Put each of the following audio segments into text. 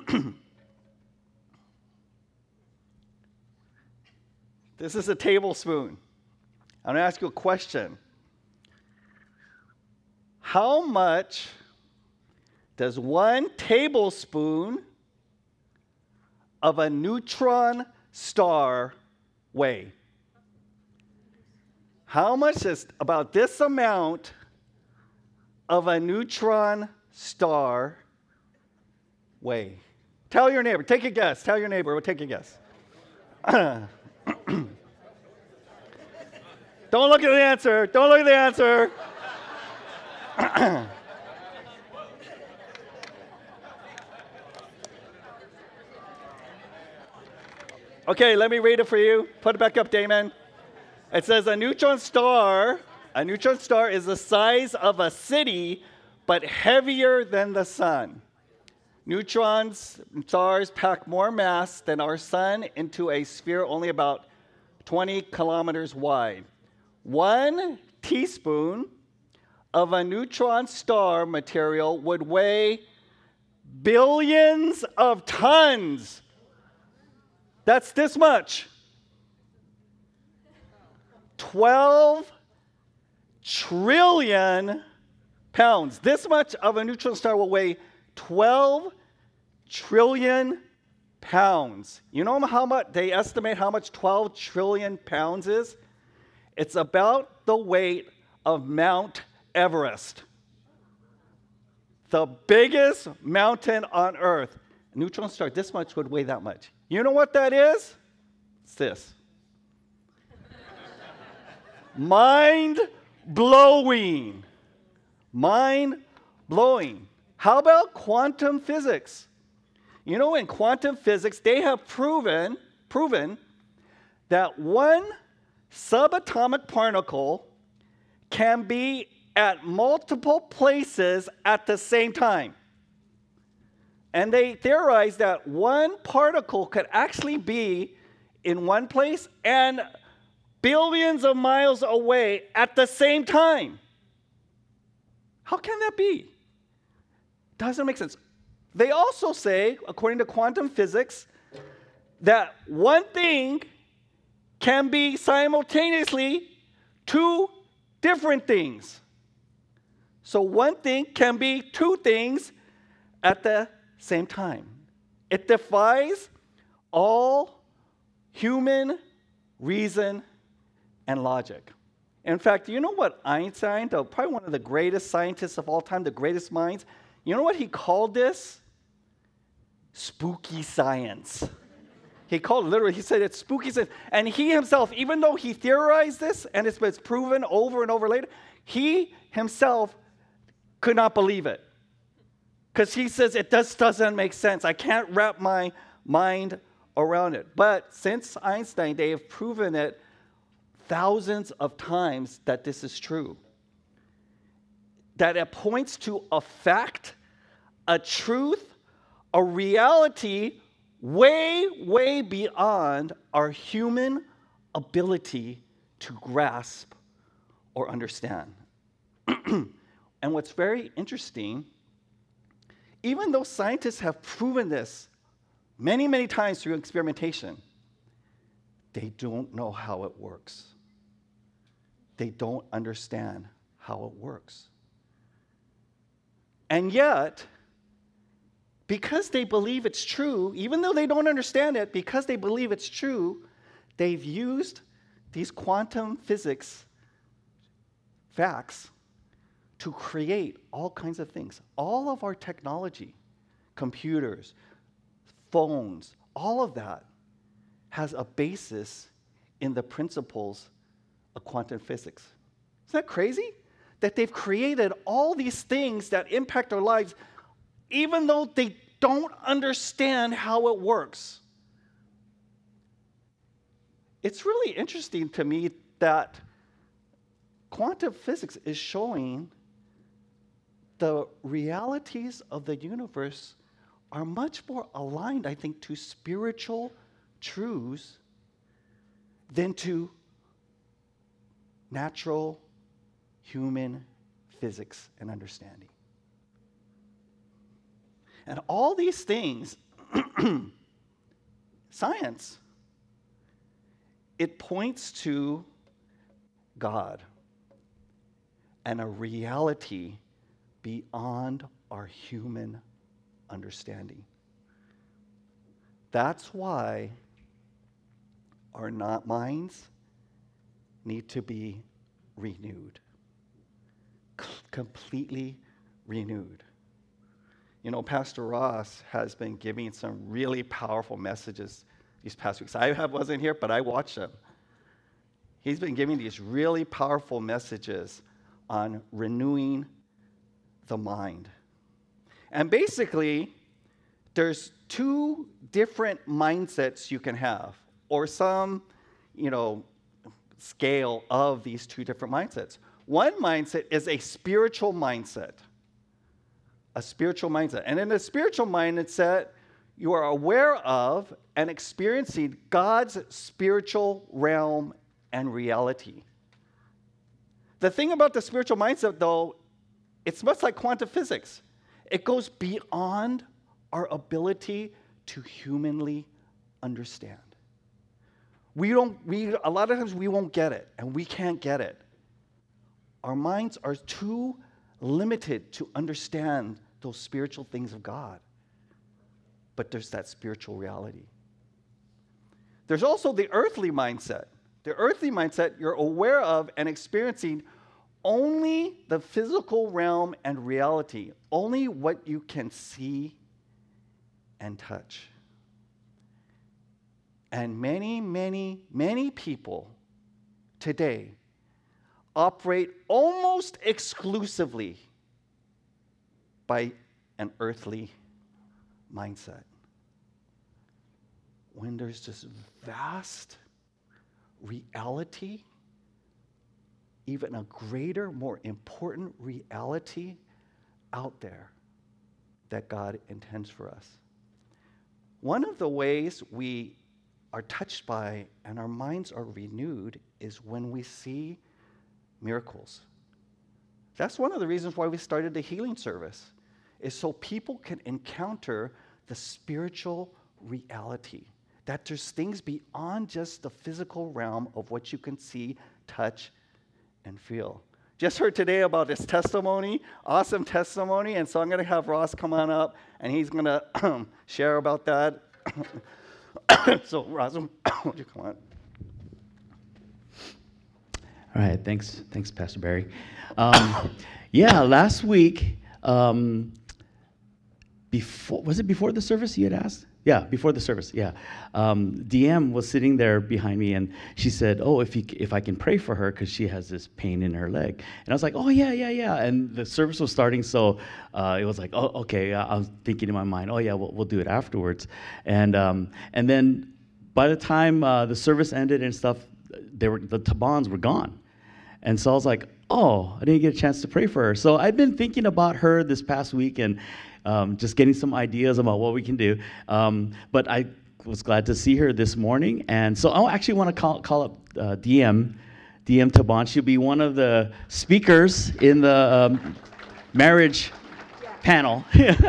This is a tablespoon. I'm going to ask you a question. How much does 1 tablespoon of a neutron star weigh? How much is about this amount of a neutron star weigh? Tell your neighbor. Take a guess. Tell your neighbor. Take a guess. Don't look at the answer. Don't look at the answer. Okay, let me read it for you. Put it back up, Damon. It says a neutron star is the size of a city, but heavier than the sun. Neutrons, stars pack more mass than our sun into a sphere only about 20 kilometers wide. 1 teaspoon of a neutron star material would weigh billions of tons. That's this much. 12 trillion pounds. This much of a neutron star will weigh 12 trillion pounds. You know how much they estimate how much 12 trillion pounds is? It's about the weight of Mount Everest. The biggest mountain on Earth. A neutron star, this much would weigh that much. You know what that is? It's this. Mind-blowing. Mind-blowing. How about quantum physics? You know, in quantum physics, they have proven that 1 subatomic particle can be at multiple places at the same time. And they theorized that 1 particle could actually be in one place and billions of miles away at the same time. How can that be? Doesn't make sense. They also say, according to quantum physics, that one thing can be simultaneously 2 different things. So one thing can be 2 things at the same time. It defies all human reason and logic. In fact, you know what Einstein, probably one of the greatest scientists of all time, the greatest minds, you know what he called this? Spooky science. He called it literally, he said it's spooky science. And he himself, even though he theorized this, and it's been proven over and over later, he himself could not believe it. Because he says it just doesn't make sense. I can't wrap my mind around it. But since Einstein, they have proven it thousands of times that this is true. That it points to a fact, a truth, a reality way, way beyond our human ability to grasp or understand. And what's very interesting, even though scientists have proven this many, many times through experimentation, they don't know how it works. They don't understand how it works. And yet, because they believe it's true, even though they don't understand it, because they believe it's true, they've used these quantum physics facts to create all kinds of things. All of our technology, computers, phones, all of that has a basis in the principles of quantum physics. Isn't that crazy? That they've created all these things that impact our lives, even though they don't understand how it works. It's really interesting to me that quantum physics is showing the realities of the universe are much more aligned, I think, to spiritual truths than to natural human physics and understanding. And all these things science. It points to God and a reality beyond our human understanding. That's why our minds need to be renewed, completely renewed. You know, Pastor Ross has been giving some really powerful messages these past weeks. I wasn't here, but I watched them. He's been giving these really powerful messages on renewing the mind. And basically, there's two different mindsets you can have, or some, scale of these two different mindsets. One mindset is a spiritual mindset. A spiritual mindset. And in a spiritual mindset, you are aware of and experiencing God's spiritual realm and reality. The thing about the spiritual mindset, though, it's much like quantum physics. It goes beyond our ability to humanly understand. A lot of times we won't get it, and we can't get it. Our minds are too limited to understand those spiritual things of God. But there's that spiritual reality. There's also the earthly mindset. The earthly mindset, you're aware of and experiencing only the physical realm and reality, only what you can see and touch. And many, many, many people today operate almost exclusively by an earthly mindset. When there's this vast reality, even a greater, more important reality out there that God intends for us. One of the ways we are touched by and our minds are renewed is when we see miracles. That's one of the reasons why we started the healing service, is so people can encounter the spiritual reality, that there's things beyond just the physical realm of what you can see, touch, and feel. Just heard today about this testimony, awesome testimony, and so I'm going to have Ross come on up, and he's going to share about that. So, Ross, would you come on? All right, thanks, Pastor Barry. Last week, before the service you had asked? Yeah, before the service, yeah. DM was sitting there behind me, and she said, if I can pray for her, because she has this pain in her leg. And I was like, oh, yeah. And the service was starting, so it was like, oh, okay. I was thinking in my mind, oh, yeah, we'll do it afterwards. And then by the time the service ended and stuff, the tabans were gone. And so I was like, oh, I didn't get a chance to pray for her. So I've been thinking about her this past week and just getting some ideas about what we can do. But I was glad to see her this morning. And so I actually want to call up DM Taban. She'll be one of the speakers in the marriage panel.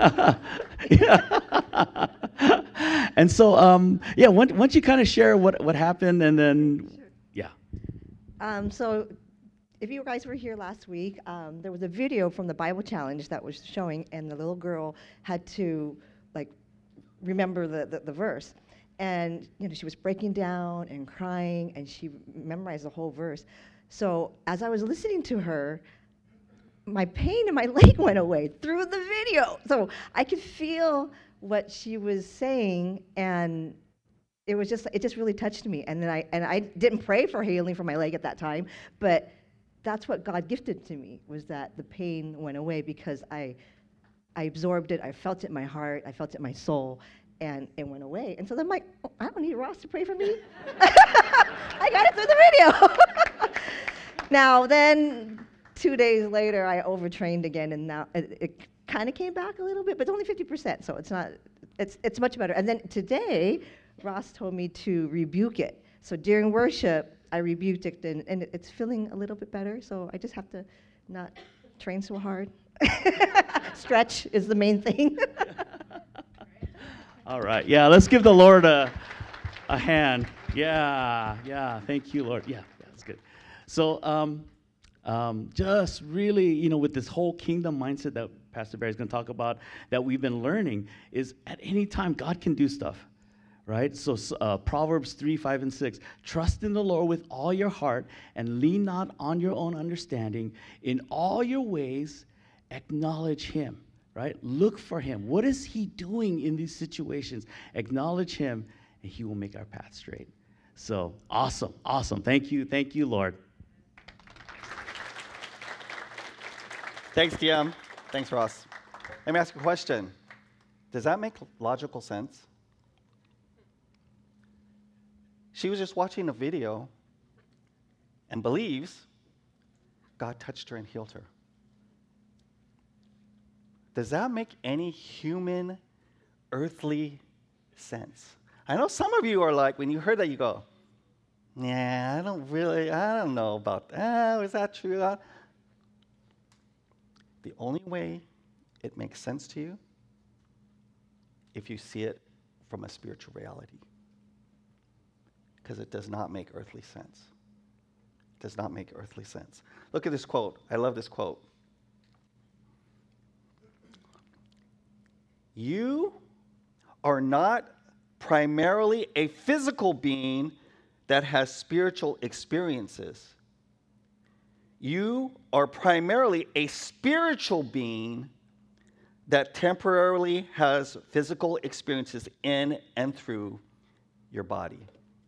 And so, why don't you kind of share what happened, and then, Sure. yeah. So if you guys were here last week, there was a video from the Bible Challenge that was showing, and the little girl had to remember the verse. And she was breaking down and crying, and she memorized the whole verse. So as I was listening to her, my pain in my leg went away through the video. So I could feel what she was saying, and it just really touched me. And then I didn't pray for healing for my leg at that time, but that's what God gifted to me, was that the pain went away because I absorbed it, I felt it in my heart, I felt it in my soul, and it went away. And so then I'm like, oh, I don't need Ross to pray for me. I got it through the video. Now then, 2 days later, I overtrained again, and now it kind of came back a little bit, but it's only 50%, so it's much better. And then today, Ross told me to rebuke it. So during worship, I rebuked it, and it's feeling a little bit better, so I just have to not train so hard. Stretch is the main thing. All right. Yeah, let's give the Lord a hand. Yeah. Thank you, Lord. Yeah, that's good. So, just really, with this whole kingdom mindset that Pastor Barry is going to talk about, that we've been learning, is at any time God can do stuff, right? So, Proverbs 3, 5, and 6. Trust in the Lord with all your heart and lean not on your own understanding. In all your ways, acknowledge Him, right? Look for Him. What is He doing in these situations? Acknowledge Him, and He will make our path straight. So, awesome. Thank you, Lord. Thanks, DM. Thanks, Ross. Let me ask you a question. Does that make logical sense? She was just watching a video and believes God touched her and healed her. Does that make any human, earthly sense? I know some of you are like, when you heard that, you go, yeah, I don't know about that. Is that true? The only way it makes sense to you, if you see it from a spiritual reality. Because it does not make earthly sense. It does not make earthly sense. Look at this quote. I love this quote. You are not primarily a physical being that has spiritual experiences. You are primarily a spiritual being that temporarily has physical experiences in and through your body.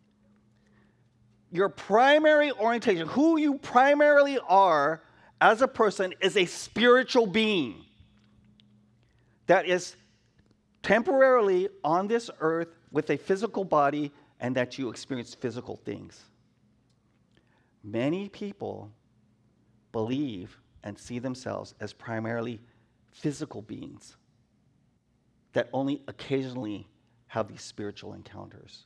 Your primary orientation, who you primarily are as a person, is a spiritual being that is temporarily on this earth with a physical body, and that you experience physical things. Many people believe and see themselves as primarily physical beings that only occasionally have these spiritual encounters.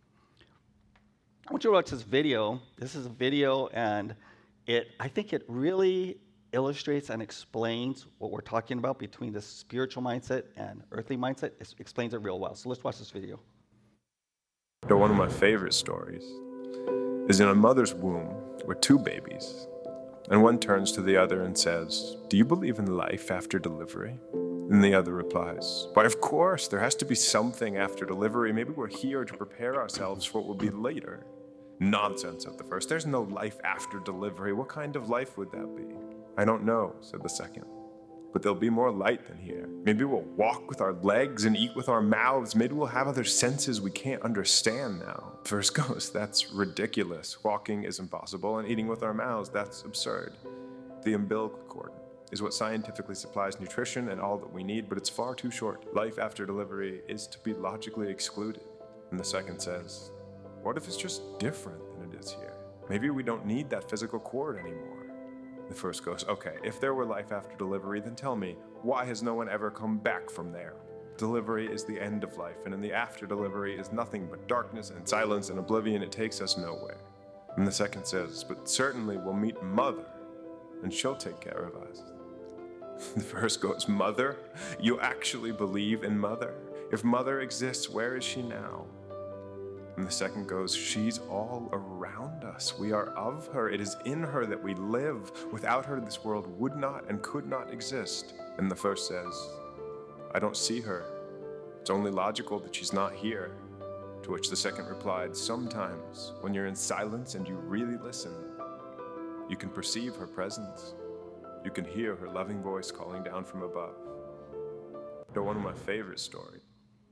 I want you to watch this video. This is a video, and I think it really illustrates and explains what we're talking about between the spiritual mindset and earthly mindset. It explains it real well. So let's watch this video. One of my favorite stories is in a mother's womb with two babies, and one turns to the other and says, "Do you believe in life after delivery?" And the other replies, "Why, of course, there has to be something after delivery. Maybe we're here to prepare ourselves for what will be later." "Nonsense," said the first. "There's no life after delivery. What kind of life would that be?" "I don't know," said the second. "But there'll be more light than here. Maybe we'll walk with our legs and eat with our mouths. Maybe we'll have other senses we can't understand now." First goes, "That's ridiculous. Walking is impossible, and eating with our mouths, that's absurd. The umbilical cord is what scientifically supplies nutrition and all that we need, but it's far too short. Life after delivery is to be logically excluded." And the second says, "What if it's just different than it is here? Maybe we don't need that physical cord anymore." The first goes, "Okay, if there were life after delivery, then tell me, why has no one ever come back from there? Delivery is the end of life, and in the after delivery is nothing but darkness and silence and oblivion. It takes us nowhere." And the second says, "But certainly we'll meet Mother, and she'll take care of us." The first goes, "Mother? You actually believe in Mother? If Mother exists, where is she now?" And the second goes, "She's all around us. We are of her. It is in her that we live. Without her, this world would not and could not exist." And the first says, "I don't see her. It's only logical that she's not here." To which the second replied, "Sometimes, when you're in silence and you really listen, you can perceive her presence. You can hear her loving voice calling down from above." One of my favorite stories.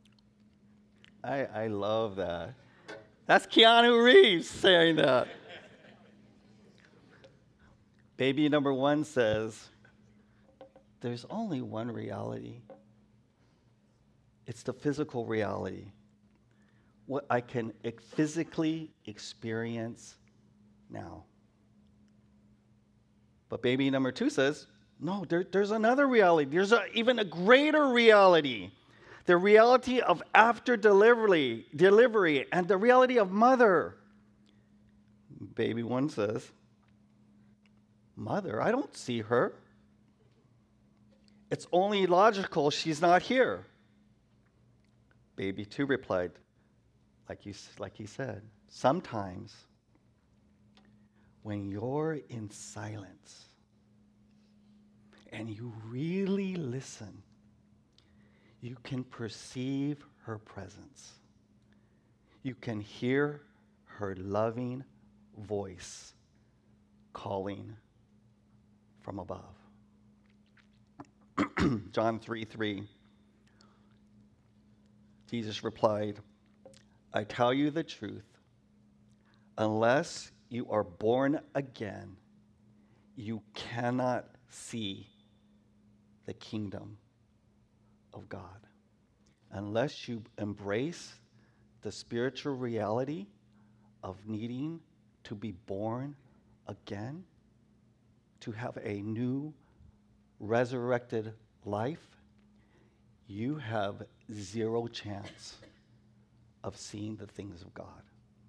I love that. That's Keanu Reeves saying that. Baby number one says, there's only one reality. It's the physical reality. What I can physically experience now. But baby number two says, no, there's another reality. There's even a greater reality. The reality of after delivery, and the reality of Mother. Baby one says, Mother, I don't see her. It's only logical she's not here. Baby 2 replied, like he said, sometimes when you're in silence and you really listen, you can perceive her presence. You can hear her loving voice calling from above. John 3:3. Jesus replied, I tell you the truth, unless you are born again, you cannot see the kingdom of God. Unless you embrace the spiritual reality of needing to be born again, to have a new resurrected life, you have zero chance of seeing the things of God,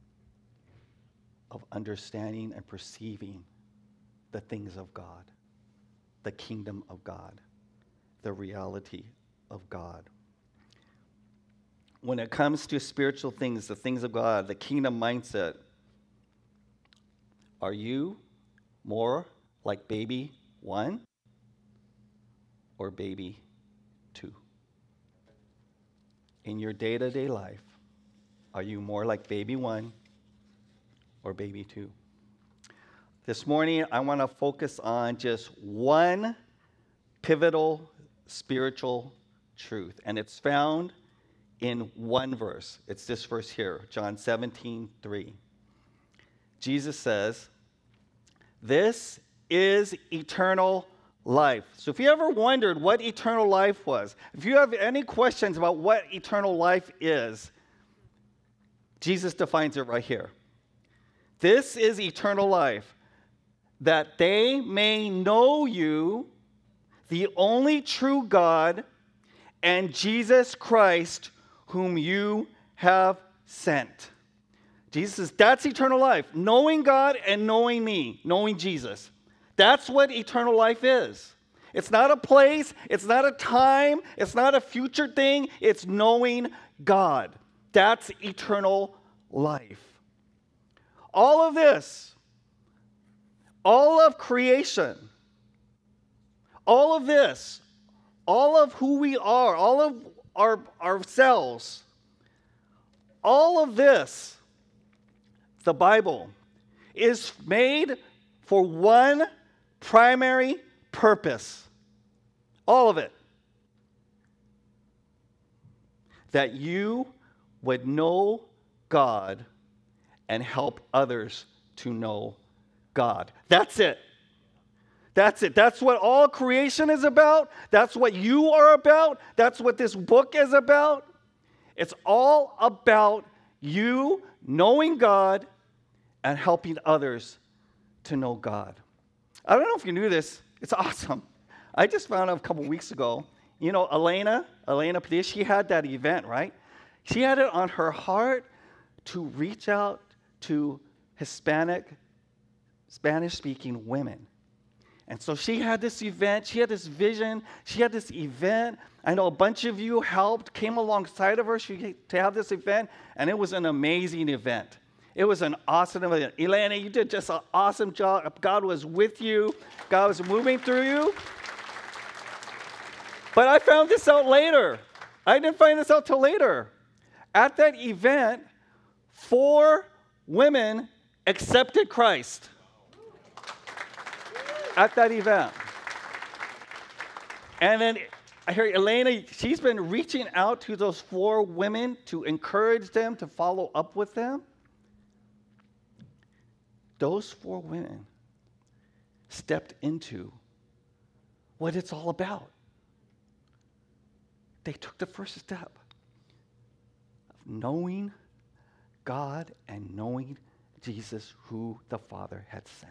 of understanding and perceiving the things of God, the kingdom of God, the reality of God. When it comes to spiritual things, the things of God, the kingdom mindset, are you more like baby 1 or baby 2? In your day-to-day life, are you more like baby 1 or baby 2? This morning, I want to focus on just one pivotal spiritual truth, and it's found in one verse. It's this verse here, John 17:3. Jesus says, this is eternal life. So if you ever wondered what eternal life was, if you have any questions about what eternal life is, Jesus defines it right here. This is eternal life, that they may know you, the only true God, and Jesus Christ, whom you have sent. Jesus says, that's eternal life. Knowing God and knowing me, knowing Jesus. That's what eternal life is. It's not a place, it's not a time, it's not a future thing, it's knowing God. That's eternal life. All of this, all of creation, all of this, all of who we are, all of ourselves, all of this, the Bible, is made for one primary purpose. All of it. That you would know God and help others to know God. That's it. That's it. That's what all creation is about. That's what you are about. That's what this book is about. It's all about you knowing God and helping others to know God. I don't know if you knew this. It's awesome. I just found out a couple weeks ago, you know, Elena Padilla, she had that event, right? She had it on her heart to reach out to Hispanic, Spanish-speaking women. And so she had this event, she had this vision, she had this event. I know a bunch of you helped, came alongside of her to have this event, and it was an amazing event. It was an awesome event. Elena, you did just an awesome job. God was with you. God was moving through you. But I found this out later. I didn't find this out till later. At that event, 4 women accepted Christ. At that event. And then I hear Elena, she's been reaching out to those 4 women to encourage them, to follow up with them. Those 4 women stepped into what it's all about. They took the first step of knowing God and knowing Jesus, who the Father had sent.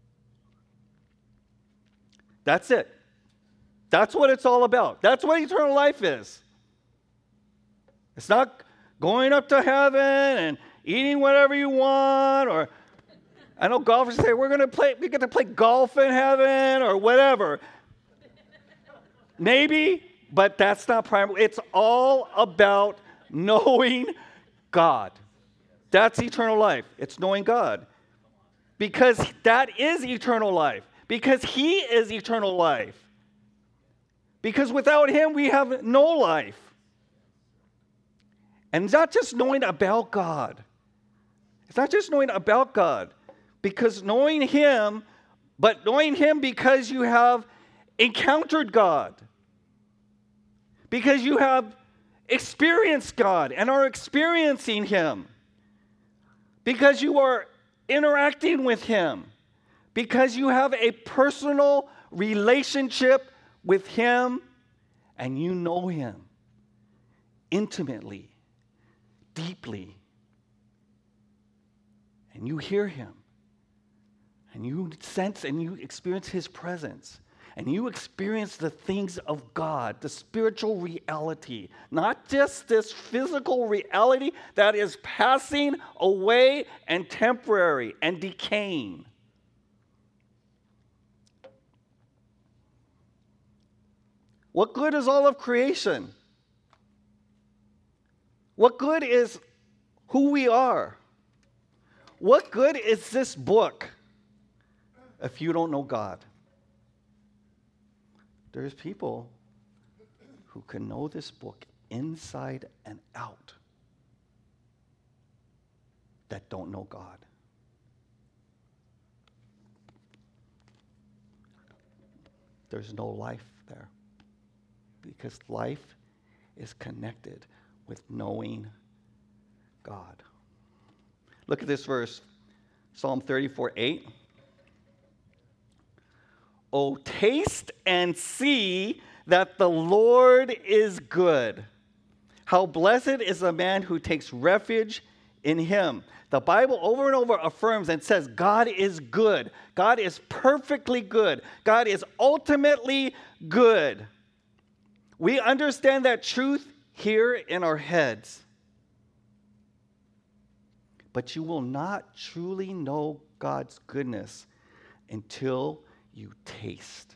That's it. That's what it's all about. That's what eternal life is. It's not going up to heaven and eating whatever you want, or I know golfers say we get to play golf in heaven or whatever. Maybe, but that's not primary. It's all about Knowing God. That's eternal life. It's knowing God. Because that is eternal life. Because he is eternal life. Because without him, we have no life. And it's not just knowing about God. It's not just knowing about God. Because knowing him, but knowing him because you have encountered God. Because you have experienced God and are experiencing him. Because you are interacting with him. Because you have a personal relationship with him and you know him intimately, deeply. And you hear him. And you sense and you experience his presence. And you experience the things of God, the spiritual reality, not just this physical reality that is passing away and temporary and decaying. What good is all of creation? What good is who we are? What good is this book if you don't know God? There's people who can know this book inside and out that don't know God. There's no life there because life is connected with knowing God. Look at this verse, Psalm 34:8. Oh, taste and see that the Lord is good. How blessed is the man who takes refuge in him. The Bible over and over affirms and says God is good. God is perfectly good. God is ultimately good. We understand that truth here in our heads. But you will not truly know God's goodness until you taste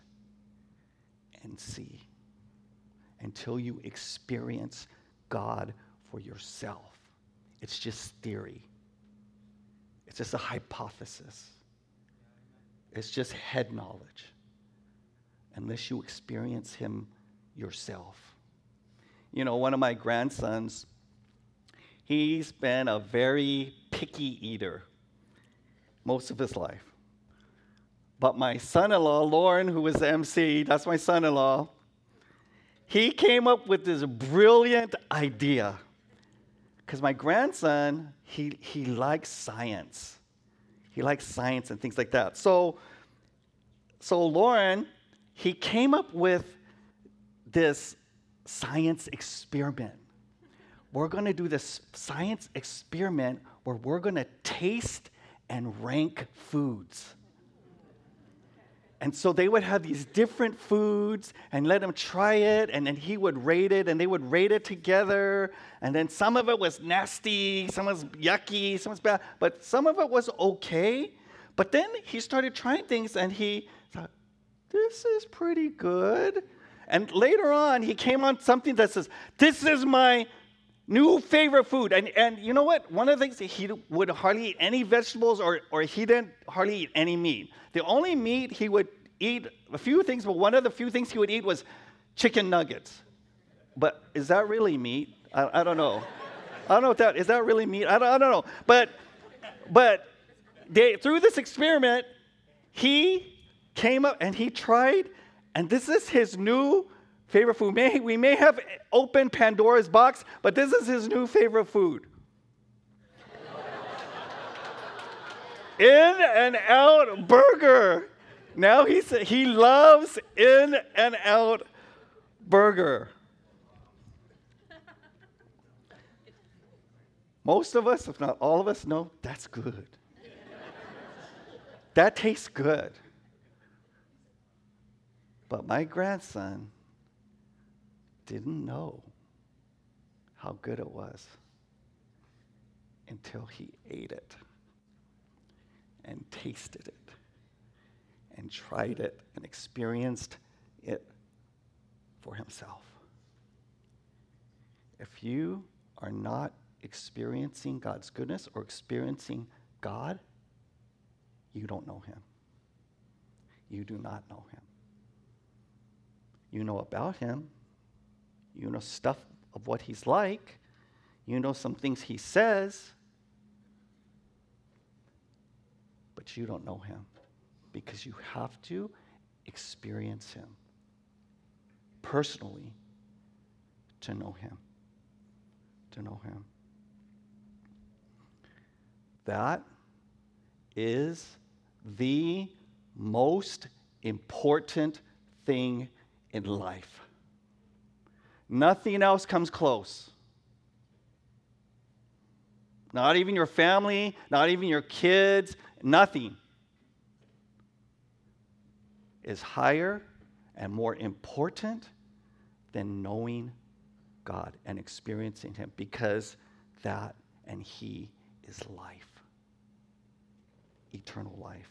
and see, until you experience God for yourself. It's just theory. It's just a hypothesis. It's just head knowledge, unless you experience him yourself. You know, one of my grandsons, he's been a very picky eater most of his life. But my son-in-law, Lauren, who was the MC, that's my son-in-law, he came up with this brilliant idea. Because my grandson, he likes science. He likes science and things like that. So Lauren, he came up with this science experiment. We're going to do this science experiment where we're going to taste and rank foods. And so they would have these different foods and let him try it, and then he would rate it, and they would rate it together. And then some of it was nasty, some was yucky, some was bad, but some of it was okay. But then he started trying things, and he thought, this is pretty good. And later on, he came on something that says, this is my new favorite food. And you know what? One of the things, he would hardly eat any vegetables or he didn't hardly eat any meat. The only meat he would eat, a few things, but one of the few things he would eat was chicken nuggets. But is that really meat? I don't know. I don't know if that, is that really meat? I don't know. But through this experiment, he came up and he tried, and this is his new favorite food. We may have opened Pandora's box, but this is his new favorite food. In-N-Out Burger. Now he loves In-N-Out Burger. Most of us, if not all of us, know that's good. That tastes good. But my grandson didn't know how good it was until he ate it and tasted it and tried it and experienced it for himself. If you are not experiencing God's goodness or experiencing God, you don't know him. You do not know him. You know about him. You know stuff of what he's like. You know some things he says. But you don't know him because you have to experience him personally to know him. To know him. That is the most important thing in life. Nothing else comes close. Not even your family, not even your kids, nothing is higher and more important than knowing God and experiencing him, because that and he is life, eternal life.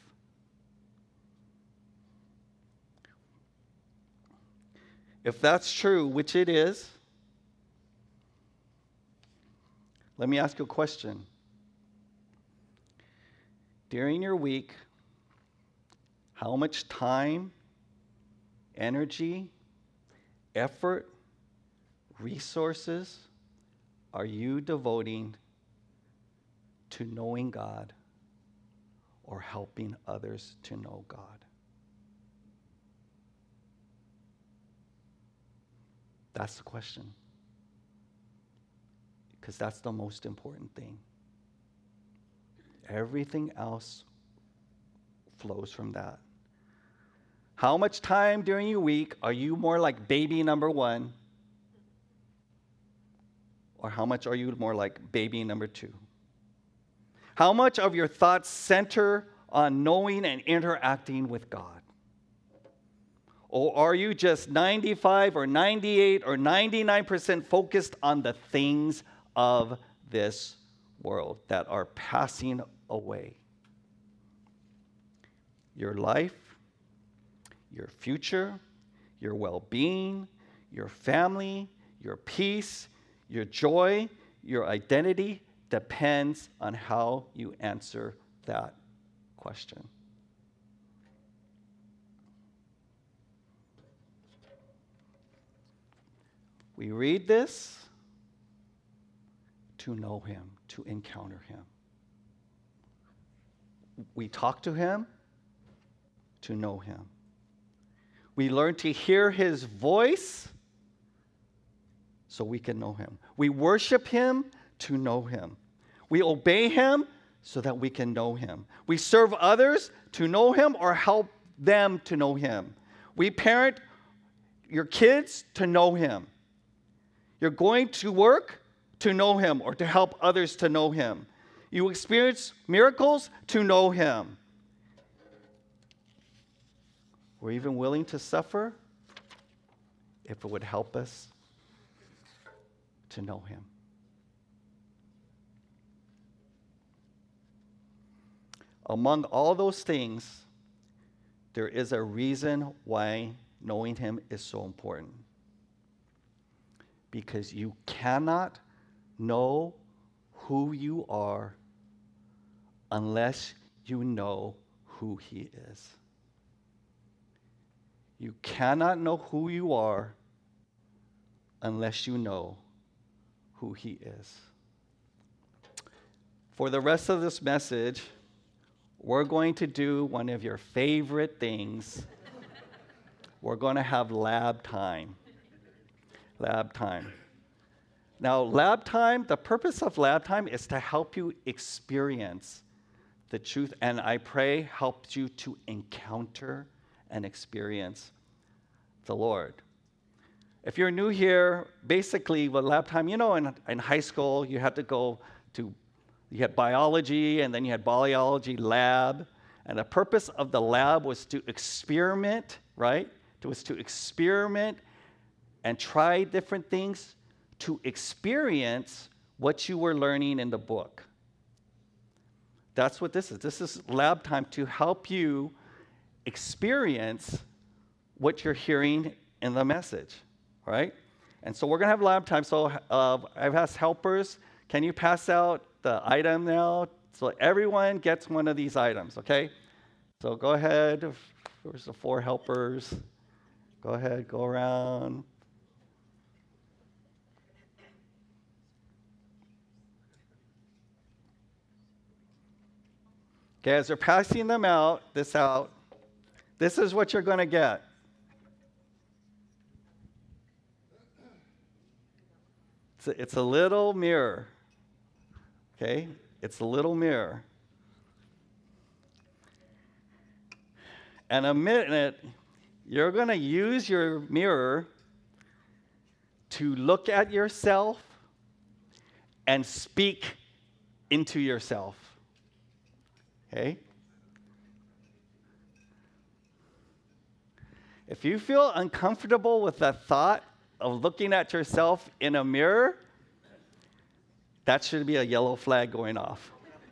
If that's true, which it is, let me ask you a question. During your week, how much time, energy, effort, resources are you devoting to knowing God or helping others to know God? That's the question. Because that's the most important thing. Everything else flows from that. How much time during your week are you more like baby number one? Or how much are you more like baby number two? How much of your thoughts center on knowing and interacting with God? Or are you just 95 or 98 or 99% focused on the things of this world that are passing away? Your life, your future, your well-being, your family, your peace, your joy, your identity depends on how you answer that question. We read this to know him, to encounter him. We talk to him to know him. We learn to hear his voice so we can know him. We worship him to know him. We obey him so that we can know him. We serve others to know him or help them to know him. We parent your kids to know him. You're going to work to know him or to help others to know him. You experience miracles to know him. We're even willing to suffer if it would help us to know him. Among all those things, there is a reason why knowing him is so important. Because you cannot know who you are unless you know who he is. You cannot know who you are unless you know who he is. For the rest of this message, we're going to do one of your favorite things. We're going to have lab time. Lab time. Now, lab time, the purpose of lab time is to help you experience the truth, and I pray helps you to encounter and experience the Lord. If you're new here, basically with lab time, you know, in high school, you had to go to, you had biology, and then you had biology lab, and the purpose of the lab was to experiment, right? It was to experiment and try different things to experience what you were learning in the book. That's what this is. This is lab time to help you experience what you're hearing in the message, right? And so we're going to have lab time. So I've asked helpers, can you pass out the item now? So everyone gets one of these items, okay? So go ahead. There's the 4 helpers. Go ahead, go around. Okay, as they're passing them out, this is what you're going to get. It's a little mirror. Okay? It's a little mirror. In a minute, you're going to use your mirror to look at yourself and speak into yourself. Okay? If you feel uncomfortable with the thought of looking at yourself in a mirror, that should be a yellow flag going off.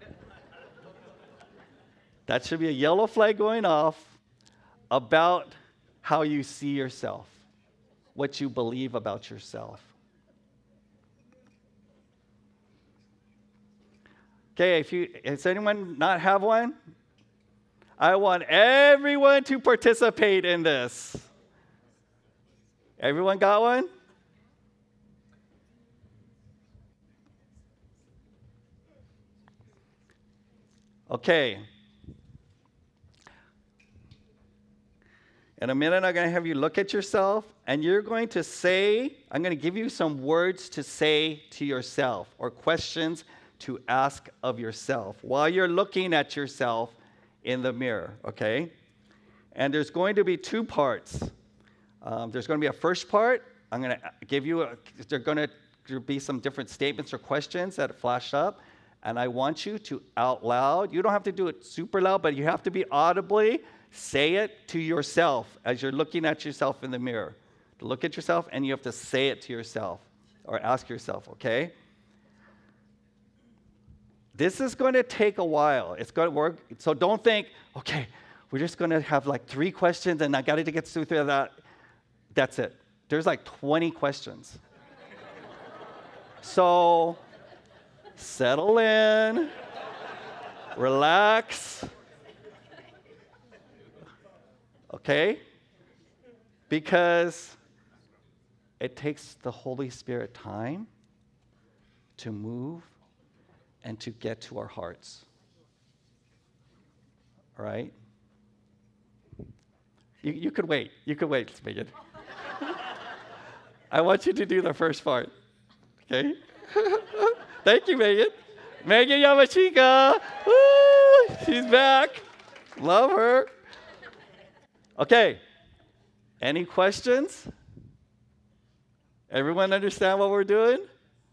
That should be a yellow flag going off about how you see yourself, what you believe about yourself. Okay, does anyone not have one? I want everyone to participate in this. Everyone got one? Okay. In a minute, I'm going to have you look at yourself, and you're going to say, I'm going to give you some words to say to yourself, or questions to ask of yourself while you're looking at yourself in the mirror, okay? And there's going to be 2 parts. There's going to be a first part. I'm going to give you, there's going to be some different statements or questions that flash up, and I want you to out loud. You don't have to do it super loud, but you have to be audibly say it to yourself as you're looking at yourself in the mirror. Look at yourself, and you have to say it to yourself or ask yourself, okay? This is going to take a while. It's going to work. So don't think, okay, we're just going to have like 3 questions, and I got to get through that. That's it. There's like 20 questions. So settle in, relax, okay? Because it takes the Holy Spirit time to move and to get to our hearts. All right? You could wait. You could wait, Megan. I want you to do the first part. Okay? Thank you, Megan. Megan Yamashika. Woo! She's back. Love her. Okay. Any questions? Everyone understand what we're doing?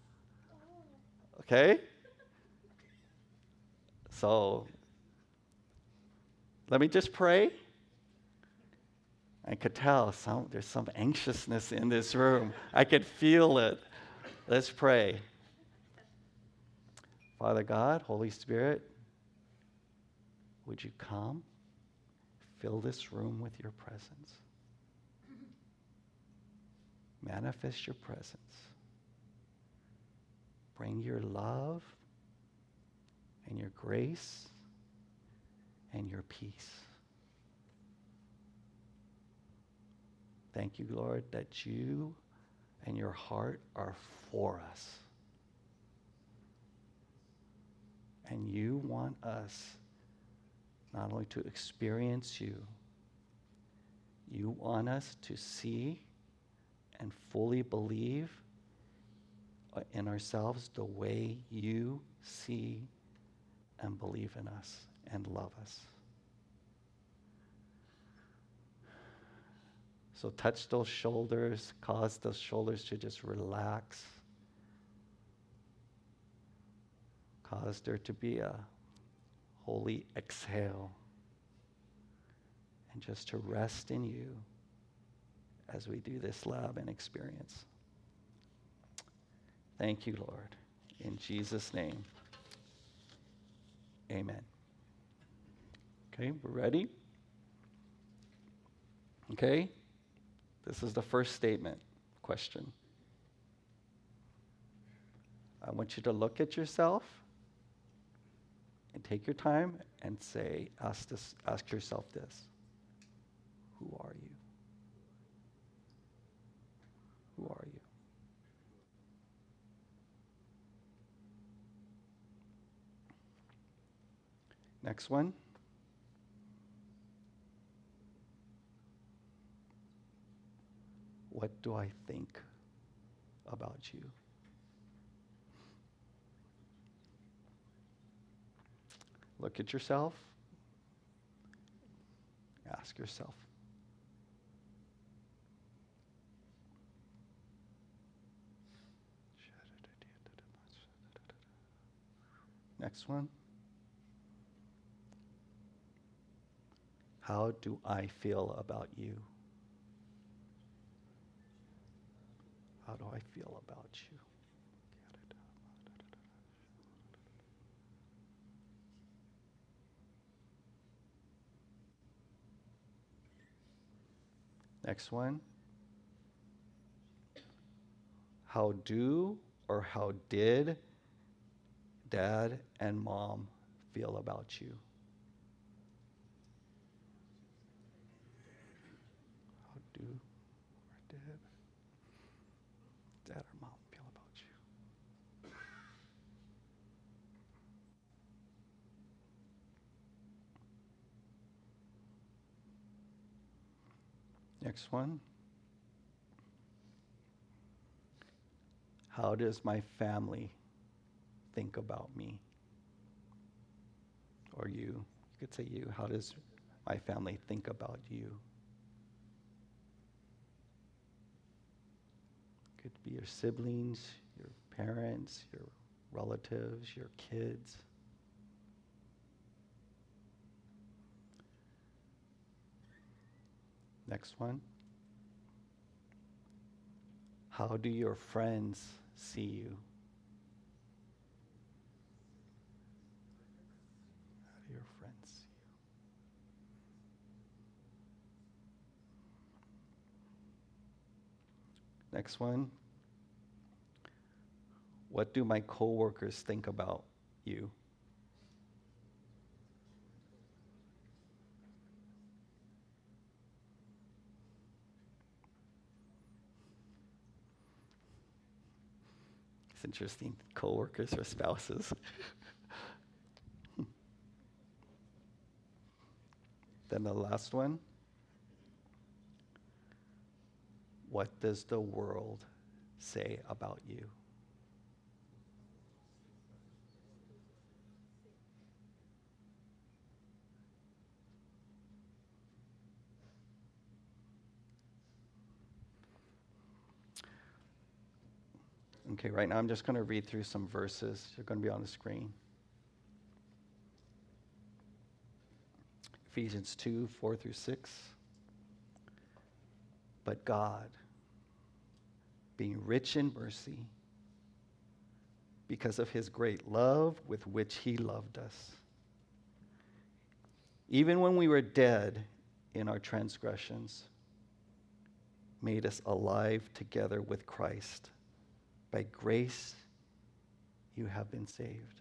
Okay. So, let me just pray. I could tell there's some anxiousness in this room. I could feel it. Let's pray. Father God, Holy Spirit, would you come, fill this room with your presence. Manifest your presence. Bring your love and your grace and your peace. Thank you, Lord, that you and your heart are for us. And you want us not only to experience you, you want us to see and fully believe in ourselves the way you see and believe in us and love us. So touch those shoulders, cause those shoulders to just relax. Cause there to be a holy exhale. And just to rest in you as we do this lab and experience. Thank you, Lord. In Jesus' name, amen. Okay, we're ready? Okay. This is the first statement question. I want you to look at yourself and take your time and ask yourself this. Who are you? Who are you? Next one. What do I think about you? Look at yourself. Ask yourself. Next one. How do I feel about you? How do I feel about you? Next one. How do or how did Dad and Mom feel about you? How do or did Dad or Mom feel about you? Next one. How does my family think about me? Or you. You could say you. How does my family think about you? Could be your siblings, your parents, your relatives, your kids. Next one. How do your friends see you? How do your friends see you? Next one. What do my coworkers think about you? It's interesting, coworkers or spouses. Then the last one. What does the world say about you? Okay, right now I'm just going to read through some verses. They're going to be on the screen. Ephesians 2, 4 through 6. But God, being rich in mercy, because of his great love with which he loved us, even when we were dead in our transgressions, made us alive together with Christ. By grace you have been saved,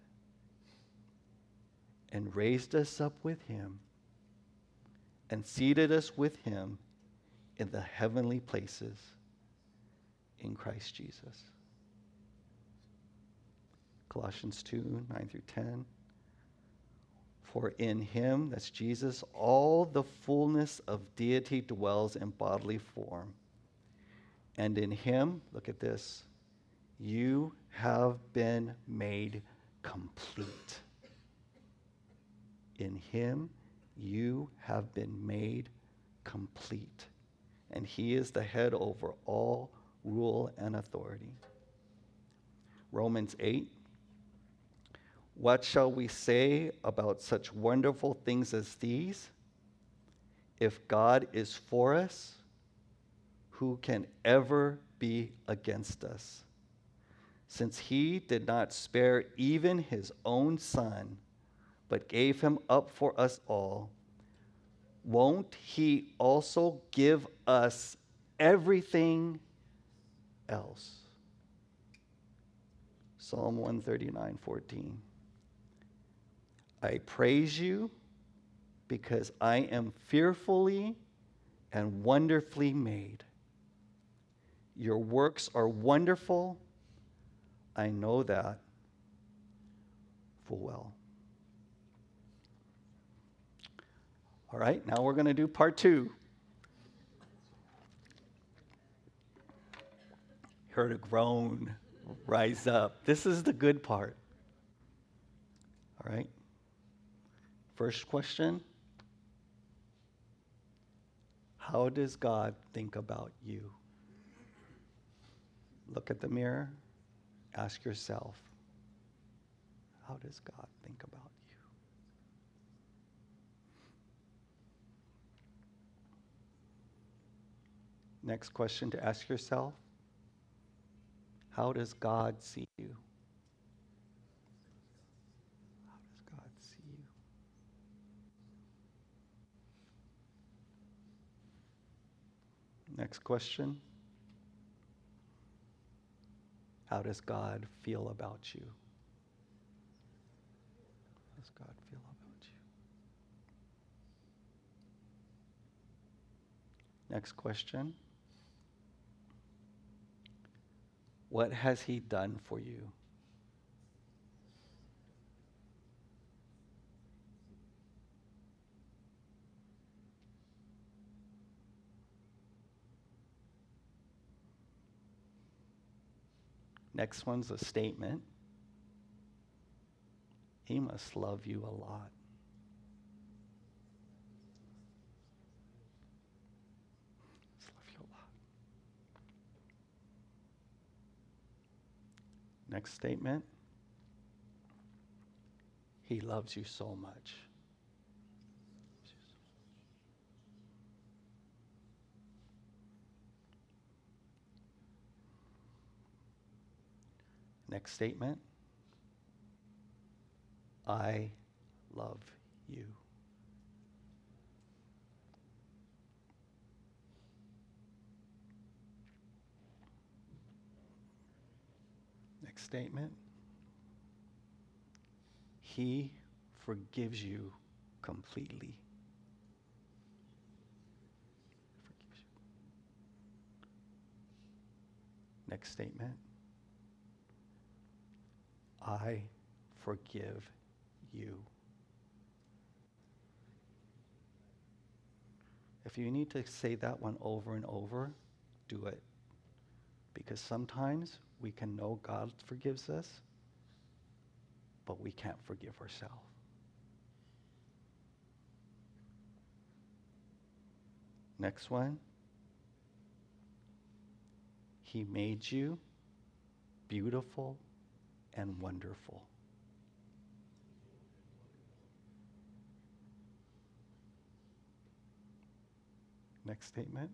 and raised us up with him, and seated us with him in the heavenly places in Christ Jesus. Colossians 2, 9 through 10. For in him, that's Jesus, all the fullness of deity dwells in bodily form. And in him, look at this, you have been made complete. In him, you have been made complete. And he is the head over all rule and authority. Romans 8. What shall we say about such wonderful things as these? If God is for us, who can ever be against us? Since he did not spare even his own son, but gave him up for us all, won't he also give us everything else? Psalm 139:14. I praise you because I am fearfully and wonderfully made. Your works are wonderful. I know that full well. All right, now we're going to do part 2. Heard a groan rise up. This is the good part. All right. First question. How does God think about you? Look at the mirror. Ask yourself, how does God think about you? Next question to ask yourself, how does God see you? How does God see you? Next question, how does God feel about you? How does God feel about you? Next question, what has He done for you? Next one's a statement. He must love you a lot. He must love you a lot. Next statement. He loves you so much. Next statement. I love you. Next statement. He forgives you completely. Forgives you. Next statement. I forgive you. If you need to say that one over and over, do it. Because sometimes we can know God forgives us, but we can't forgive ourselves. Next one. He made you beautiful and wonderful. Next statement.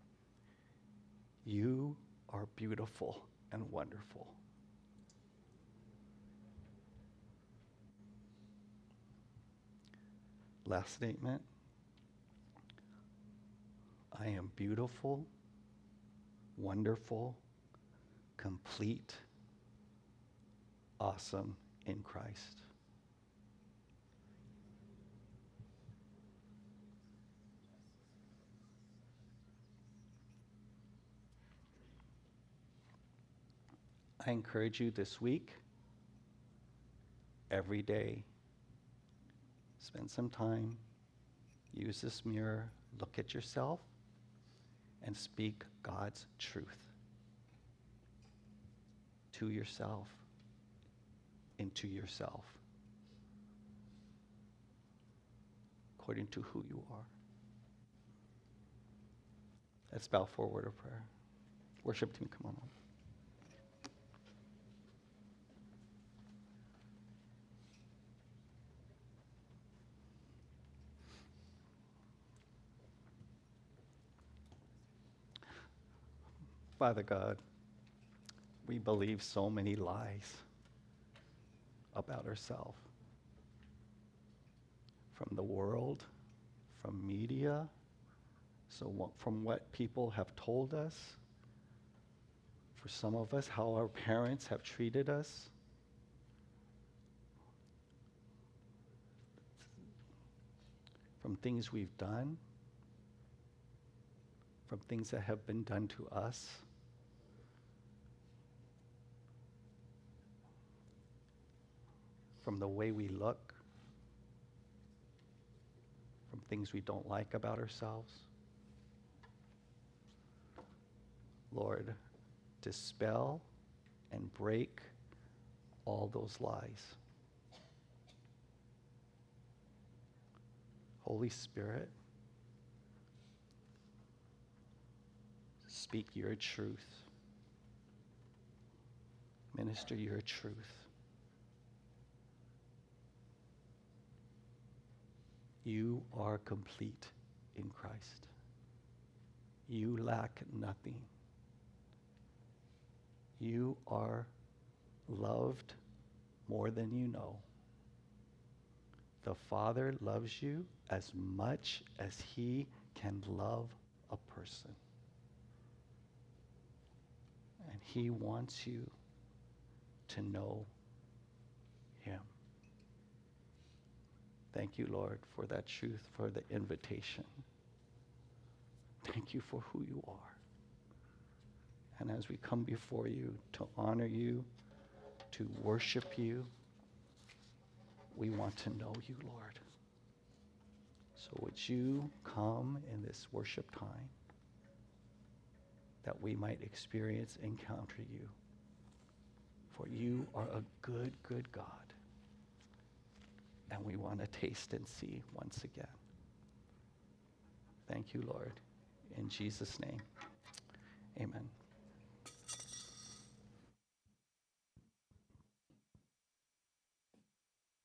You are beautiful and wonderful. Last statement. I am beautiful, wonderful, complete, awesome in Christ. I encourage you this week, every day, spend some time, use this mirror, look at yourself, and speak God's truth to yourself, into yourself, according to who you are. Let's bow for a word of prayer. Worship team, come on up. Father God, we believe so many lies about ourselves. From the world, from media, from what people have told us, for some of us, how our parents have treated us, from things we've done, from things that have been done to us. From the way we look, from things we don't like about ourselves. Lord, dispel and break all those lies. Holy Spirit, speak your truth. Minister your truth. You are complete in Christ. You lack nothing. You are loved more than you know. The Father loves you as much as he can love a person. And he wants you to know him. Thank you, Lord, for that truth, for the invitation. Thank you for who you are. And as we come before you to honor you, to worship you, we want to know you, Lord. So would you come in this worship time that we might experience, encounter you. For you are a good, good God. And we want to taste and see once again. Thank you, Lord. In Jesus' name, amen.